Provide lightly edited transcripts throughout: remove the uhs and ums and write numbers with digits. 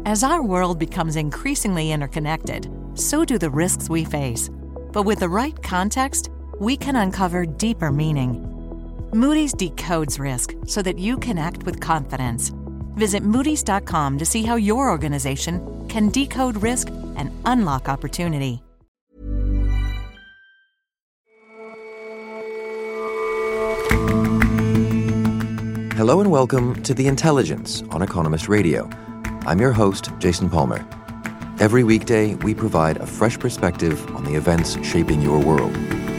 As our world becomes increasingly interconnected, so do the risks we face. But with the right context, we can uncover deeper meaning. Moody's decodes risk so that you can act with confidence. Visit Moody's.com to see how your organization can decode risk and unlock opportunity. Hello and welcome to The Intelligence on Economist Radio. I'm your host, Jason Palmer. Every weekday, we provide a fresh perspective on the events shaping your world.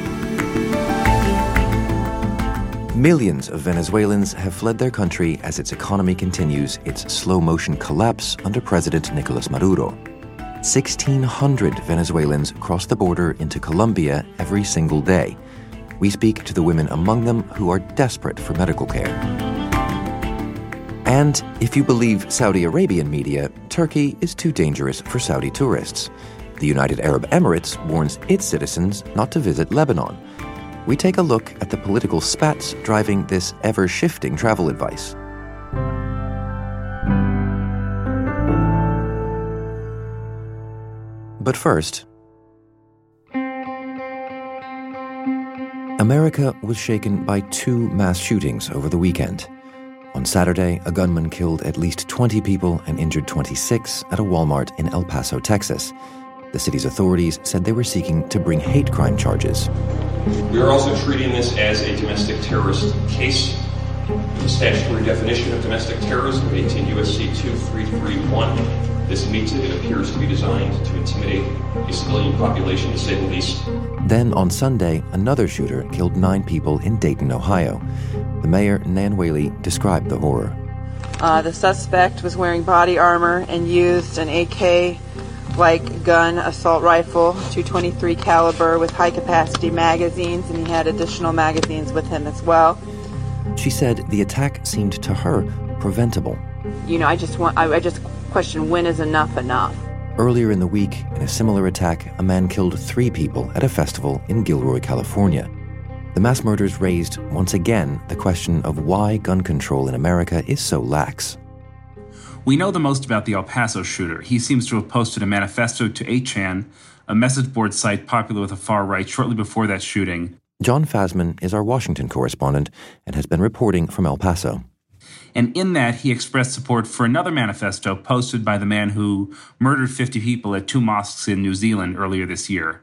Millions of Venezuelans have fled their country as its economy continues its slow-motion collapse under President Nicolas Maduro. 1,600 Venezuelans cross the border into Colombia every single day. We speak to the women among them who are desperate for medical care. And if you believe Saudi Arabian media, Turkey is too dangerous for Saudi tourists. The United Arab Emirates warns its citizens not to visit Lebanon. We take a look at the political spats driving this ever-shifting travel advice. But first, America was shaken by two mass shootings over the weekend. On Saturday, a gunman killed at least 20 people and injured 26 at a Walmart in El Paso, Texas. The city's authorities said they were seeking to bring hate crime charges. We are also treating this as a domestic terrorist case. The statutory definition of domestic terrorism, 18 U.S.C. 2331. This meets it. It appears to be designed to intimidate a civilian population, to say the least. Then on Sunday, another shooter killed 9 people in Dayton, Ohio. The mayor, Nan Whaley, described the horror. The suspect was wearing body armor and used an AK-like gun, assault rifle, .223 caliber with high-capacity magazines, and he had additional magazines with him as well. She said the attack seemed to her preventable. I just question, when is enough enough? Earlier in the week, in a similar attack, a man killed 3 people at a festival in Gilroy, California. The mass murders raised, once again, the question of why gun control in America is so lax. We know the most about the El Paso shooter. He seems to have posted a manifesto to 8chan, a message board site popular with the far right, shortly before that shooting. John Fasman is our Washington correspondent and has been reporting from El Paso. And in that, he expressed support for another manifesto posted by the man who murdered 50 people at 2 mosques in New Zealand earlier this year.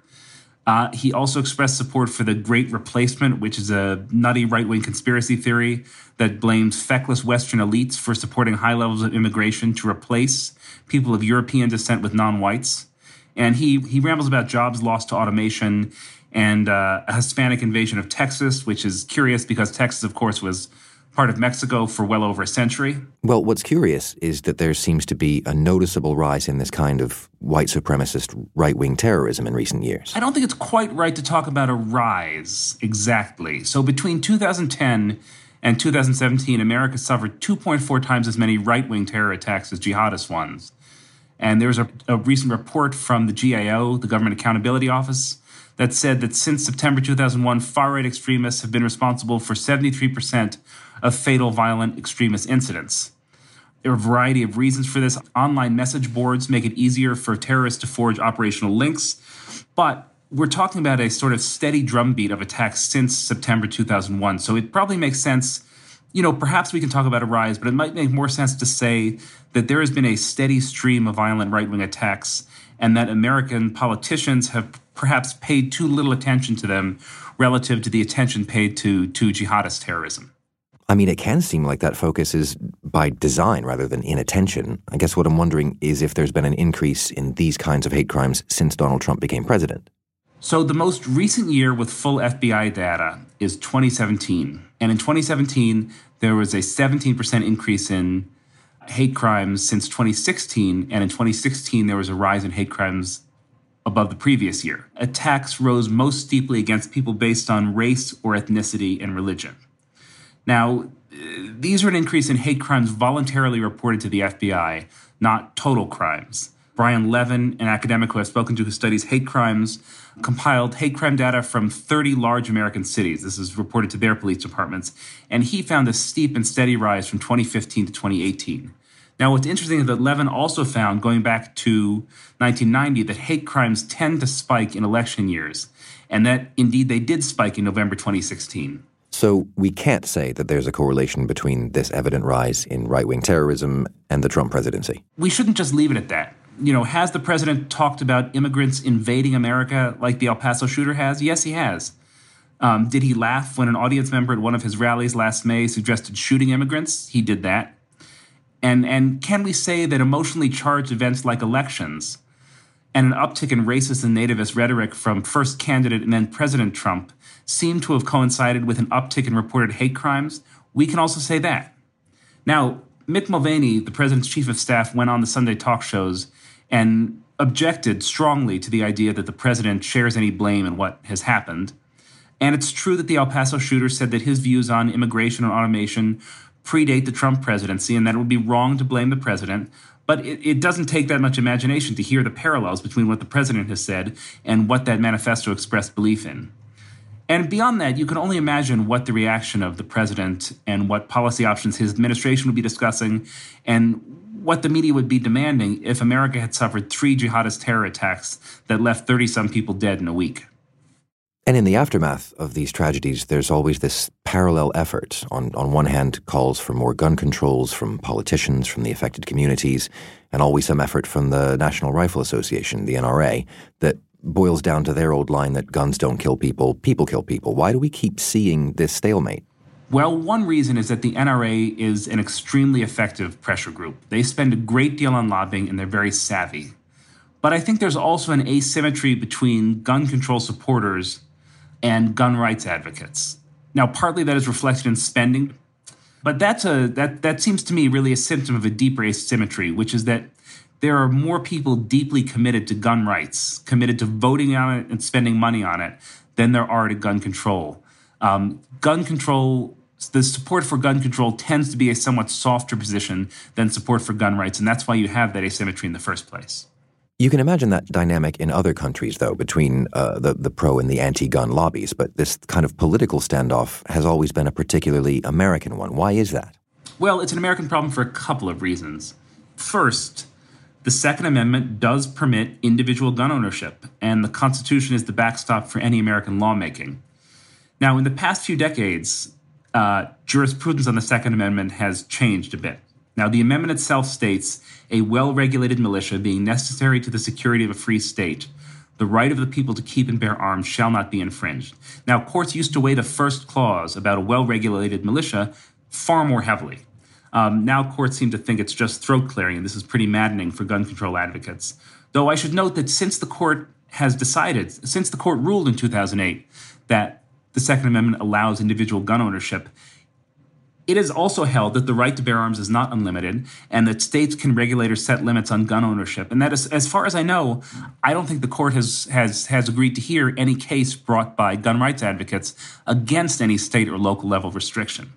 He also expressed support for the Great Replacement, which is a nutty right-wing conspiracy theory that blames feckless Western elites for supporting high levels of immigration to replace people of European descent with non-whites. And he rambles about jobs lost to automation and a Hispanic invasion of Texas, which is curious because Texas, of course, was part of Mexico for well over a century. Well, what's curious is that there seems to be a noticeable rise in this kind of white supremacist right-wing terrorism in recent years. I don't think it's quite right to talk about a rise exactly. So between 2010 and 2017, America suffered 2.4 times as many right-wing terror attacks as jihadist ones. And there's a recent report from the GAO, the Government Accountability Office, that said that since September 2001, far-right extremists have been responsible for 73% of fatal violent extremist incidents. There are a variety of reasons for this. Online message boards make it easier for terrorists to forge operational links, but we're talking about a sort of steady drumbeat of attacks since September 2001. So it probably makes sense, perhaps we can talk about a rise, but it might make more sense to say that there has been a steady stream of violent right-wing attacks and that American politicians have perhaps paid too little attention to them relative to the attention paid to jihadist terrorism. I mean, it can seem like that focus is by design rather than inattention. I guess what I'm wondering is if there's been an increase in these kinds of hate crimes since Donald Trump became president. So the most recent year with full FBI data is 2017. And in 2017, there was a 17% increase in hate crimes since 2016. And in 2016, there was a rise in hate crimes above the previous year. Attacks rose most steeply against people based on race or ethnicity and religion. Now, these are an increase in hate crimes voluntarily reported to the FBI, not total crimes. Brian Levin, an academic who I've spoken to who studies hate crimes, compiled hate crime data from 30 large American cities. This is reported to their police departments. And he found a steep and steady rise from 2015 to 2018. Now, what's interesting is that Levin also found, going back to 1990, that hate crimes tend to spike in election years, and that, indeed, they did spike in November 2016. So we can't say that there's a correlation between this evident rise in right-wing terrorism and the Trump presidency. We shouldn't just leave it at that. Has the president talked about immigrants invading America like the El Paso shooter has? Yes, he has. Did he laugh when an audience member at one of his rallies last May suggested shooting immigrants? He did that. And can we say that emotionally charged events like elections and an uptick in racist and nativist rhetoric from first candidate and then President Trump seem to have coincided with an uptick in reported hate crimes? We can also say that. Now, Mick Mulvaney, the president's chief of staff, went on the Sunday talk shows and objected strongly to the idea that the president shares any blame in what has happened. And it's true that the El Paso shooter said that his views on immigration and automation predate the Trump presidency and that it would be wrong to blame the president. But it doesn't take that much imagination to hear the parallels between what the president has said and what that manifesto expressed belief in. And beyond that, you can only imagine what the reaction of the president and what policy options his administration would be discussing and what the media would be demanding if America had suffered 3 jihadist terror attacks that left 30-some people dead in a week. And in the aftermath of these tragedies, there's always this parallel effort. On one hand, calls for more gun controls from politicians, from the affected communities, and always some effort from the National Rifle Association, the NRA, that boils down to their old line that guns don't kill people, people kill people. Why do we keep seeing this stalemate? Well, one reason is that the NRA is an extremely effective pressure group. They spend a great deal on lobbying, and they're very savvy. But I think there's also an asymmetry between gun control supporters and gun rights advocates. Now, partly that is reflected in spending, but that seems to me really a symptom of a deeper asymmetry, which is that there are more people deeply committed to gun rights, committed to voting on it and spending money on it, than there are to gun control. The support for gun control tends to be a somewhat softer position than support for gun rights, and that's why you have that asymmetry in the first place. You can imagine that dynamic in other countries, though, between the pro and the anti-gun lobbies, but this kind of political standoff has always been a particularly American one. Why is that? Well, it's an American problem for a couple of reasons. First, the Second Amendment does permit individual gun ownership, and the Constitution is the backstop for any American lawmaking. Now, in the past few decades, jurisprudence on the Second Amendment has changed a bit. Now, the amendment itself states a well-regulated militia being necessary to the security of a free state, the right of the people to keep and bear arms shall not be infringed. Now, courts used to weigh the first clause about a well-regulated militia far more heavily. Now courts seem to think it's just throat-clearing, and this is pretty maddening for gun control advocates. Though I should note that since the court ruled in 2008 that the Second Amendment allows individual gun ownership, it is also held that the right to bear arms is not unlimited and that states can regulate or set limits on gun ownership. And that is, as far as I know, I don't think the court has agreed to hear any case brought by gun rights advocates against any state or local level restriction.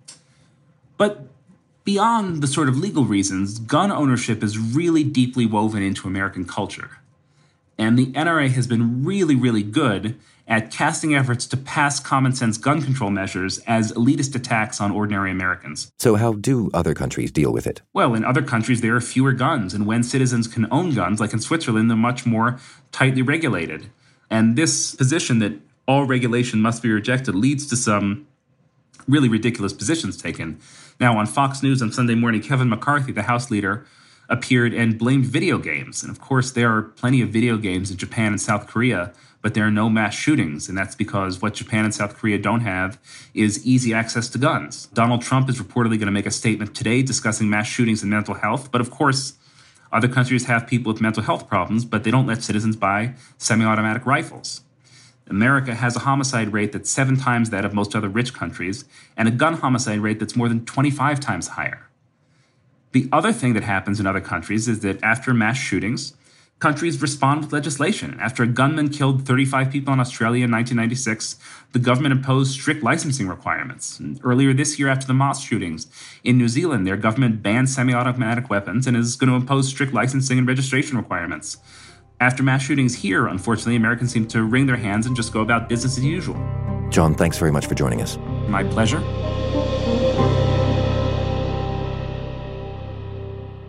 But beyond the sort of legal reasons, gun ownership is really deeply woven into American culture. And the NRA has been really, really good at casting efforts to pass common-sense gun control measures as elitist attacks on ordinary Americans. So how do other countries deal with it? Well, in other countries, there are fewer guns, and when citizens can own guns, like in Switzerland, they're much more tightly regulated. And this position that all regulation must be rejected leads to some really ridiculous positions taken. Now, on Fox News on Sunday morning, Kevin McCarthy, the House leader, appeared and blamed video games. And of course, there are plenty of video games in Japan and South Korea, but there are no mass shootings. And that's because what Japan and South Korea don't have is easy access to guns. Donald Trump is reportedly going to make a statement today discussing mass shootings and mental health. But of course, other countries have people with mental health problems, but they don't let citizens buy semi-automatic rifles. America has a homicide rate that's 7 times that of most other rich countries, and a gun homicide rate that's more than 25 times higher. The other thing that happens in other countries is that after mass shootings, countries respond with legislation. After a gunman killed 35 people in Australia in 1996, the government imposed strict licensing requirements. And earlier this year, after the mosque shootings in New Zealand, their government banned semi-automatic weapons and is going to impose strict licensing and registration requirements. After mass shootings here, unfortunately, Americans seem to wring their hands and just go about business as usual. John, thanks very much for joining us. My pleasure.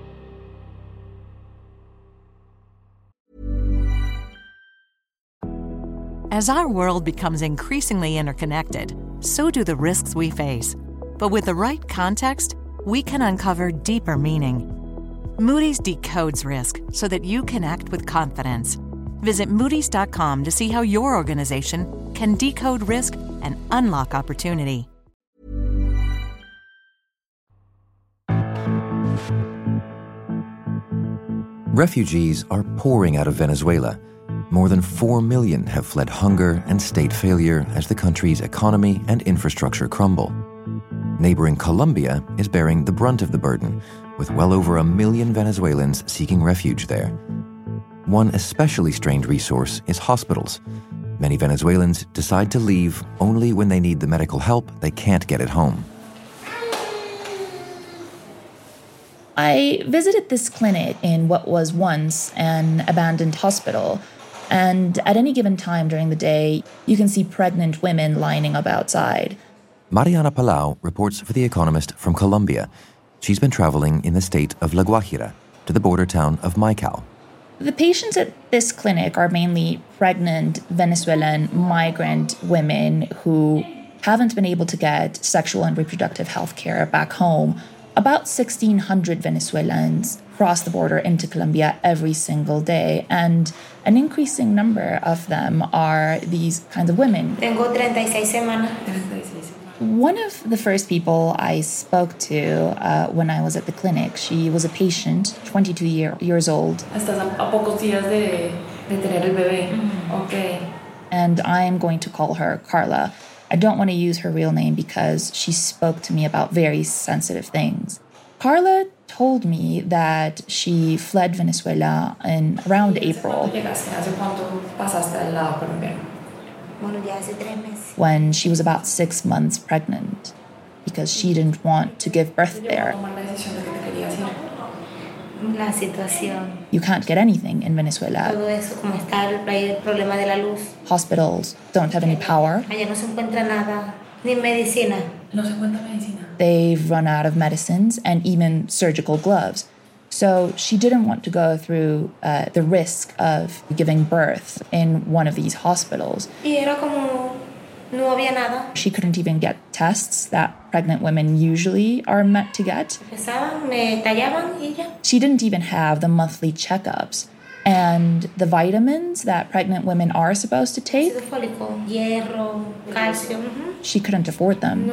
As our world becomes increasingly interconnected, so do the risks we face. But with the right context, we can uncover deeper meaning. Moody's decodes risk so that you can act with confidence. Visit Moody's.com to see how your organization can decode risk and unlock opportunity. Refugees are pouring out of Venezuela. More than 4 million have fled hunger and state failure as the country's economy and infrastructure crumble. Neighboring Colombia is bearing the brunt of the burden, with well over 1 million Venezuelans seeking refuge there. One especially strained resource is hospitals. Many Venezuelans decide to leave only when they need the medical help they can't get at home. I visited this clinic in what was once an abandoned hospital, and at any given time during the day, you can see pregnant women lining up outside. Mariana Palau reports for The Economist from Colombia. She's been traveling in the state of La Guajira to the border town of Maicao. The patients at this clinic are mainly pregnant Venezuelan migrant women who haven't been able to get sexual and reproductive health care back home. About 1,600 Venezuelans cross the border into Colombia every single day, and an increasing number of them are these kinds of women. Tengo 36 semanas. One of the first people I spoke to when I was at the clinic, she was a patient, 22 years old. Estás a pocos días de tener el bebé. Okay. And I am going to call her Carla. I don't want to use her real name because she spoke to me about very sensitive things. Carla told me that she fled Venezuela in around April when she was about 6 months pregnant because she didn't want to give birth there. You can't get anything in Venezuela. Hospitals don't have any power. They've run out of medicines and even surgical gloves. So she didn't want to go through the risk of giving birth in one of these hospitals. She couldn't even get tests that pregnant women usually are meant to get. She didn't even have the monthly checkups and the vitamins that pregnant women are supposed to take. She couldn't afford them.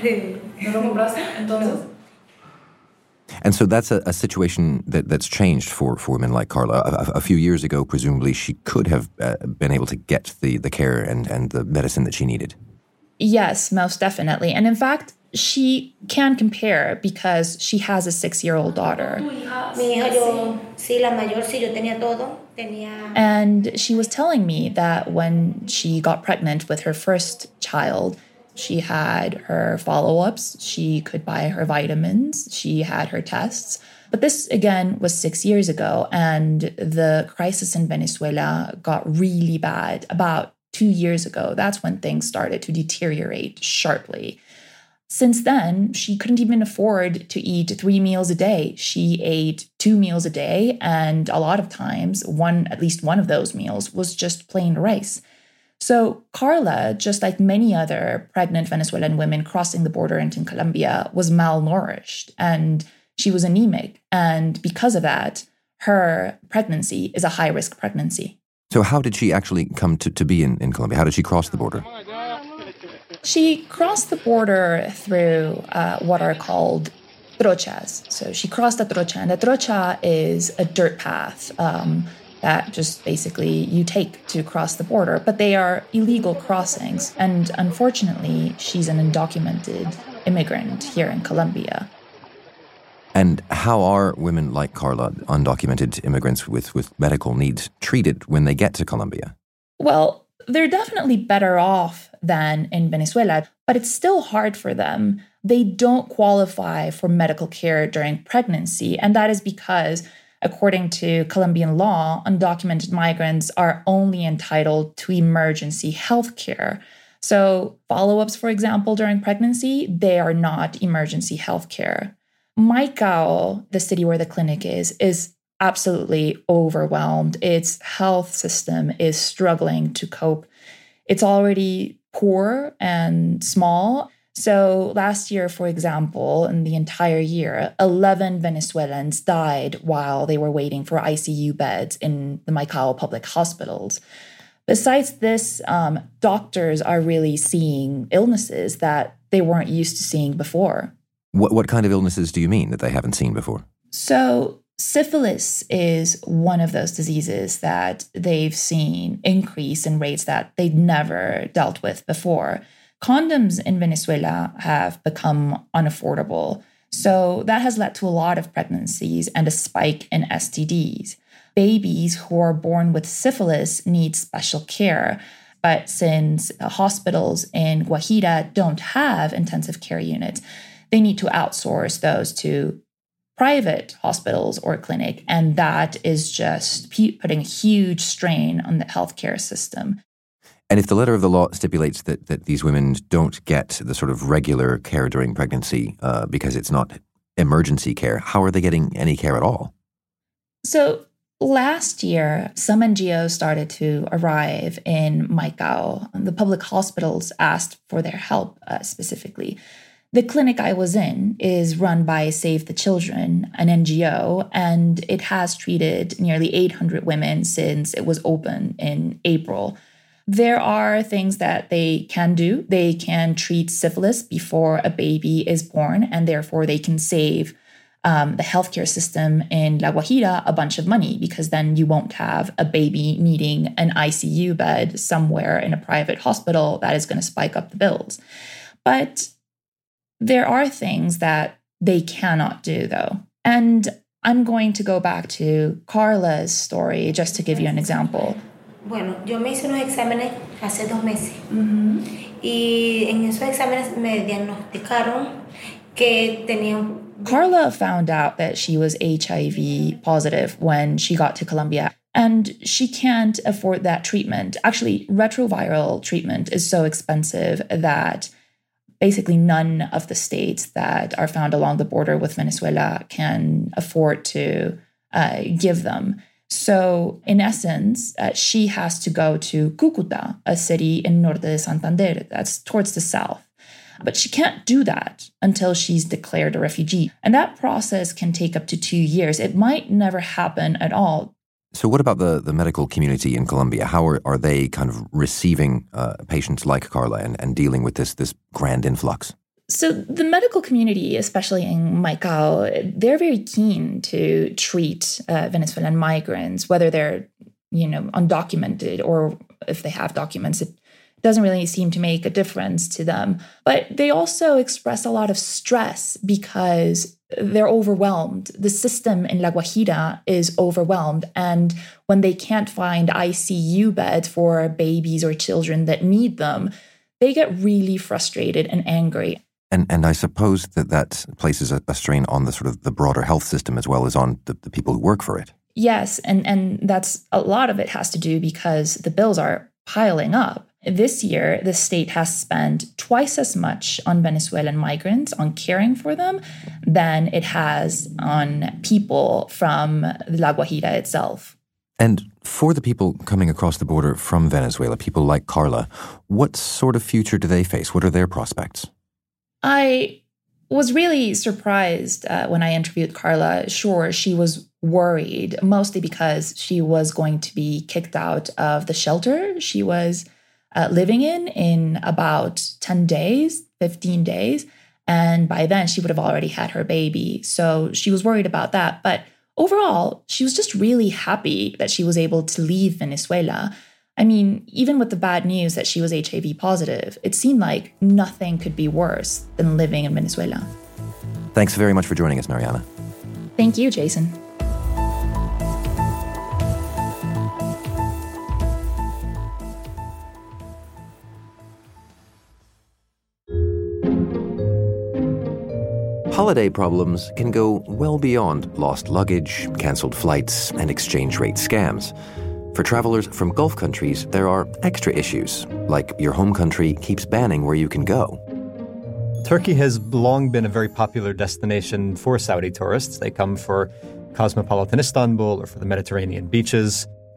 And so that's a situation that's changed for women like Carla. A few years ago, presumably, she could have been able to get the care and the medicine that she needed. Yes, most definitely. And in fact, she can compare because she has a 6-year-old daughter. And she was telling me that when she got pregnant with her first child, she had her follow-ups, she could buy her vitamins, she had her tests. But this, again, was 6 years ago, and the crisis in Venezuela got really bad about 2 years ago. That's when things started to deteriorate sharply. Since then, she couldn't even afford to eat 3 meals a day. She ate 2 meals a day, and a lot of times, at least one of those meals was just plain rice. So Carla, just like many other pregnant Venezuelan women crossing the border into Colombia, was malnourished and she was anemic. And because of that, her pregnancy is a high-risk pregnancy. So how did she actually come to be in Colombia? How did she cross the border? She crossed the border through what are called trochas. So she crossed a trocha, and a trocha is a dirt path that just basically you take to cross the border, but they are illegal crossings. And unfortunately, she's an undocumented immigrant here in Colombia. And how are women like Carla, undocumented immigrants with medical needs, treated when they get to Colombia? Well, they're definitely better off than in Venezuela, but it's still hard for them. They don't qualify for medical care during pregnancy, and that is because according to Colombian law, undocumented migrants are only entitled to emergency health care. So follow-ups, for example, during pregnancy, they are not emergency health care. Maicao, the city where the clinic is absolutely overwhelmed. Its health system is struggling to cope. It's already poor and small. So last year, for example, in the entire year, 11 Venezuelans died while they were waiting for ICU beds in the Maicao public hospitals. Besides this, doctors are really seeing illnesses that they weren't used to seeing before. What kind of illnesses do you mean that they haven't seen before? So syphilis is one of those diseases that they've seen increase in rates that they'd never dealt with before. Condoms in Venezuela have become unaffordable. So that has led to a lot of pregnancies and a spike in STDs. Babies who are born with syphilis need special care. But since hospitals in Guajira don't have intensive care units, they need to outsource those to private hospitals or clinic. And that is just putting a huge strain on the healthcare system. And if the letter of the law stipulates that these women don't get the sort of regular care during pregnancy because it's not emergency care, how are they getting any care at all? So last year, some NGOs started to arrive in Maicao. The public hospitals asked for their help specifically. The clinic I was in is run by Save the Children, an NGO, and it has treated nearly 800 women since it was open in April. There are things that they can do. They can treat syphilis before a baby is born, and therefore they can save the healthcare system in La Guajira a bunch of money, because then you won't have a baby needing an ICU bed somewhere in a private hospital that is going to spike up the bills. But there are things that they cannot do, though. And I'm going to go back to Carla's story just to give you an example. Bueno, yo me hice unos exámenes hace 2 meses. Y en esos exámenes me diagnosticaron que tenía. Carla found out that she was HIV positive when she got to Colombia, and she can't afford that treatment. Actually, retroviral treatment is so expensive that basically none of the states that are found along the border with Venezuela can afford to give them. So in essence, she has to go to Cúcuta, a city in Norte de Santander, that's towards the south. But she can't do that until she's declared a refugee. And that process can take up to 2 years. It might never happen at all. So what about the medical community in Colombia? How are they kind of receiving patients like Carla and dealing with this grand influx? So the medical community, especially in Maicao, they're very keen to treat Venezuelan migrants, whether they're, undocumented or if they have documents. It doesn't really seem to make a difference to them. But they also express a lot of stress because they're overwhelmed. The system in La Guajira is overwhelmed. And when they can't find ICU beds for babies or children that need them, they get really frustrated and angry. And I suppose that places a strain on the sort of the broader health system as well as on the people who work for it. Yes, and that's a lot of it has to do because the bills are piling up. This year, the state has spent twice as much on Venezuelan migrants, on caring for them, than it has on people from La Guajira itself. And for the people coming across the border from Venezuela, people like Carla, what sort of future do they face? What are their prospects? I was really surprised when I interviewed Carla. Sure, she was worried, mostly because she was going to be kicked out of the shelter she was living in about 10 days, 15 days. And by then, she would have already had her baby. So she was worried about that. But overall, she was just really happy that she was able to leave Venezuela. I mean, even with the bad news that she was HIV positive, it seemed like nothing could be worse than living in Venezuela. Thanks very much for joining us, Mariana. Thank you, Jason. Holiday problems can go well beyond lost luggage, cancelled flights, and exchange rate scams. For travelers from Gulf countries, there are extra issues, like your home country keeps banning where you can go. Turkey has long been a very popular destination for Saudi tourists. They come for cosmopolitan Istanbul or for the Mediterranean beaches.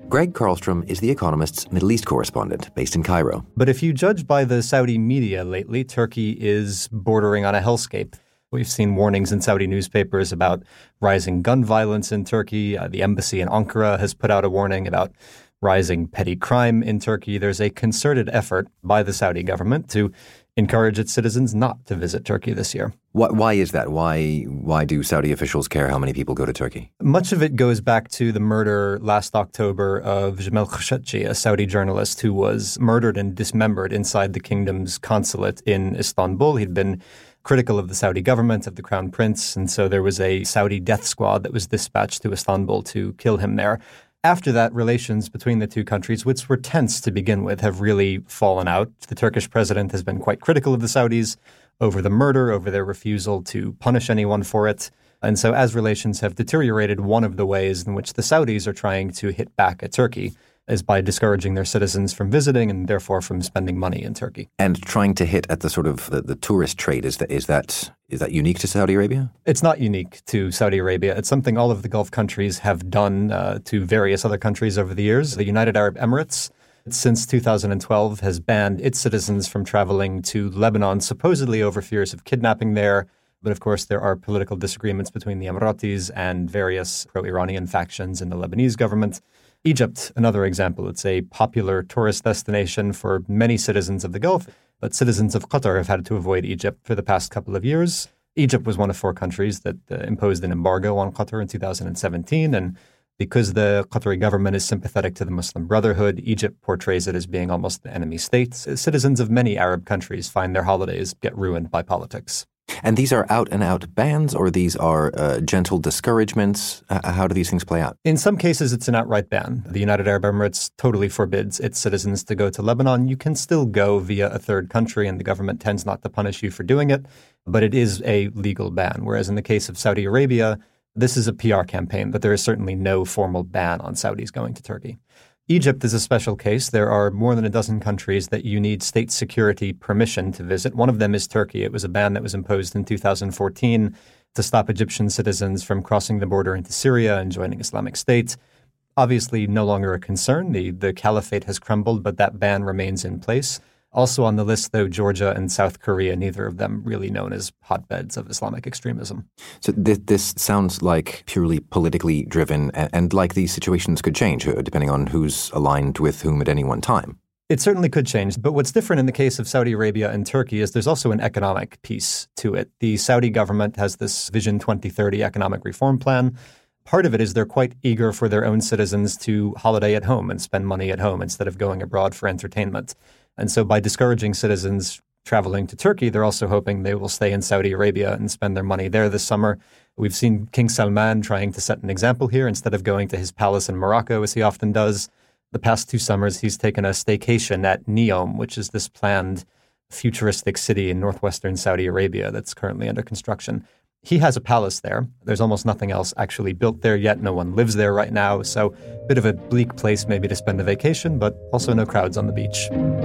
Greg Carlstrom is The Economist's Middle East correspondent based in Cairo. But if you judge by the Saudi media lately, Turkey is bordering on a hellscape. We've seen warnings in Saudi newspapers about rising gun violence in Turkey. The embassy in Ankara has put out a warning about rising petty crime in Turkey. There's a concerted effort by the Saudi government to encourage its citizens not to visit Turkey this year. Why is that? Why do Saudi officials care how many people go to Turkey? Much of it goes back to the murder last October of Jamal Khashoggi, a Saudi journalist who was murdered and dismembered inside the kingdom's consulate in Istanbul. He'd been critical of the Saudi government, of the crown prince, and so there was a Saudi death squad that was dispatched to Istanbul to kill him there. After that, relations between the two countries, which were tense to begin with, have really fallen out. The Turkish president has been quite critical of the Saudis over the murder, over their refusal to punish anyone for it. And so as relations have deteriorated, one of the ways in which the Saudis are trying to hit back at Turkey is by discouraging their citizens from visiting and therefore from spending money in Turkey. And trying to hit at the sort of the tourist trade, is that unique to Saudi Arabia? It's not unique to Saudi Arabia. It's something all of the Gulf countries have done to various other countries over the years. The United Arab Emirates, since 2012, has banned its citizens from traveling to Lebanon, supposedly over fears of kidnapping there. But of course, there are political disagreements between the Emiratis and various pro-Iranian factions in the Lebanese government. Egypt, another example. It's a popular tourist destination for many citizens of the Gulf, but citizens of Qatar have had to avoid Egypt for the past couple of years. Egypt was one of 4 countries that imposed an embargo on Qatar in 2017, and because the Qatari government is sympathetic to the Muslim Brotherhood, Egypt portrays it as being almost an enemy state. Citizens of many Arab countries find their holidays get ruined by politics. And these are out-and-out bans, or these are gentle discouragements? How do these things play out? In some cases, it's an outright ban. The United Arab Emirates totally forbids its citizens to go to Lebanon. You can still go via a third country, and the government tends not to punish you for doing it, but it is a legal ban. Whereas in the case of Saudi Arabia, this is a PR campaign, but there is certainly no formal ban on Saudis going to Turkey. Egypt is a special case. There are more than a dozen countries that you need state security permission to visit. One of them is Turkey. It was a ban that was imposed in 2014 to stop Egyptian citizens from crossing the border into Syria and joining Islamic State. Obviously, no longer a concern. The caliphate has crumbled, but that ban remains in place. Also on the list, though, Georgia and South Korea, neither of them really known as hotbeds of Islamic extremism. So this sounds like purely politically driven, and like these situations could change depending on who's aligned with whom at any one time. It certainly could change. But what's different in the case of Saudi Arabia and Turkey is there's also an economic piece to it. The Saudi government has this Vision 2030 economic reform plan. Part of it is they're quite eager for their own citizens to holiday at home and spend money at home instead of going abroad for entertainment. And so by discouraging citizens traveling to Turkey, they're also hoping they will stay in Saudi Arabia and spend their money there this summer. We've seen King Salman trying to set an example here. Instead of going to his palace in Morocco, as he often does, the past 2 summers, he's taken a staycation at Neom, which is this planned futuristic city in northwestern Saudi Arabia that's currently under construction. He has a palace there. There's almost nothing else actually built there yet. No one lives there right now. So a bit of a bleak place maybe to spend a vacation, but also no crowds on the beach.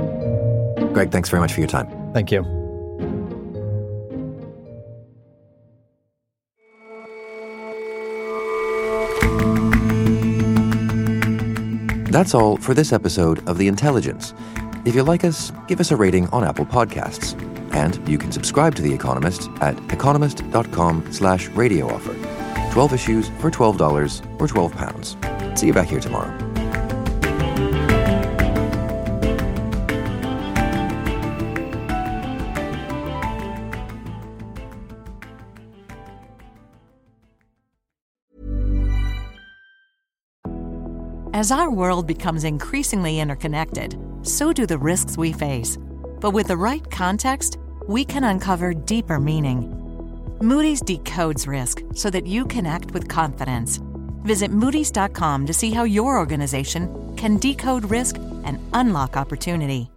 Greg, thanks very much for your time. Thank you. That's all for this episode of The Intelligence. If you like us, give us a rating on Apple Podcasts. And you can subscribe to The Economist at economist.com/radio offer. 12 issues for $12 or £12. See you back here tomorrow. As our world becomes increasingly interconnected, so do the risks we face. But with the right context, we can uncover deeper meaning. Moody's decodes risk so that you can act with confidence. Visit Moodys.com to see how your organization can decode risk and unlock opportunity.